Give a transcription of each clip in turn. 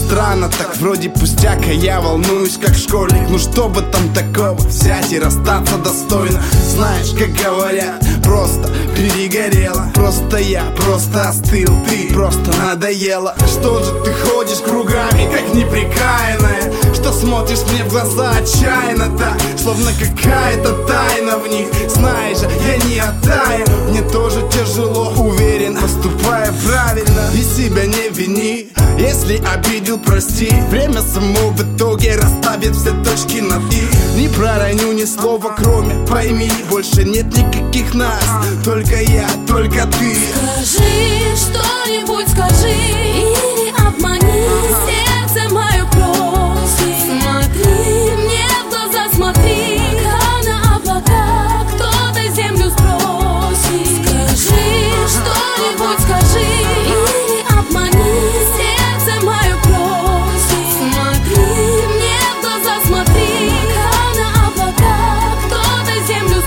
странно, так вроде пустяк, а я волнуюсь как школьник. Ну что бы там такого взять и расстаться достойно? Знаешь, как говорят, просто перегорела. Просто я, просто остыл, ты просто надоела. Что же ты ходишь кругами, как неприкаянная? Что смотришь мне в глаза отчаянно так, словно какая-то тайна в них. Знаешь же, я не оттаю, мне тоже тяжело, уверен, поступая правильно. И себя не вини, если обидел, прости. Время само в итоге расставит все точки над «и». Не пророню ни слова, кроме пойми, больше нет никаких нас, только я, только ты. Скажи что-нибудь, скажи, или обмани сердце мое просит. Смотри мне в глаза, смотри, как на облака кто-то землю сбросит. Скажи что-нибудь, скажи, или обмани сердце мое просит. Смотри мне в глаза, смотри, как на облака кто-то землю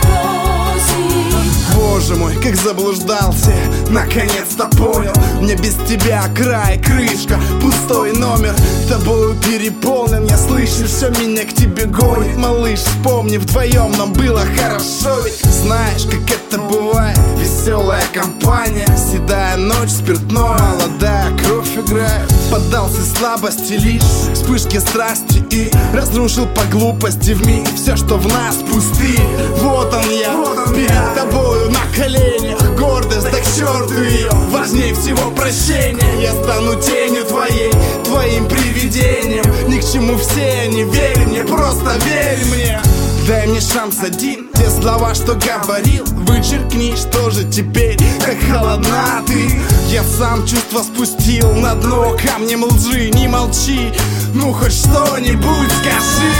сбросит. Боже мой, как заблуждался, наконец-то понял. Мне без тебя край, крышка, пустой номер, тобою переполнен. Я слышу, все меня к тебе гонит. Малыш, вспомни, вдвоем нам было хорошо. Ведь знаешь, как это бывает, веселая компания, седая ночь, спиртное, молодая кровь играет. Поддался слабости лишь вспышки страсти и разрушил по глупости вмиг все, что в нас пустые. Вот он я, перед тобою на коленях. Гордость, да к черту ее, важнее всего прощение. Я стану тенью твоей, твоим привидением. Ни к чему все не верь мне, просто верь мне. Дай мне шанс один, те слова, что говорил, вычеркни, что же теперь, как холодна ты. Я сам чувства спустил на дно камнем лжи. Не молчи, ну хоть что-нибудь скажи.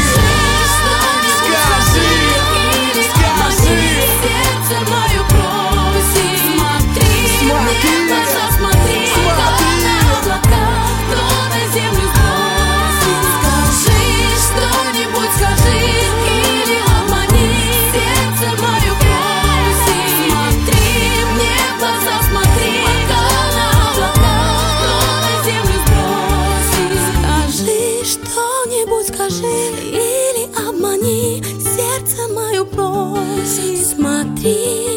Скажи, скажи. Сердце мое просит. Смотри мне в глаза, смотри, как на облака кто-то землю сбросит. Скажи что-нибудь, скажи, или обмани сердце мое просит. Смотри мне в глаза, смотри, как на облака кто-то землю сбросит. Скажи что-нибудь, скажи, или обмани сердце мое просит. Смотри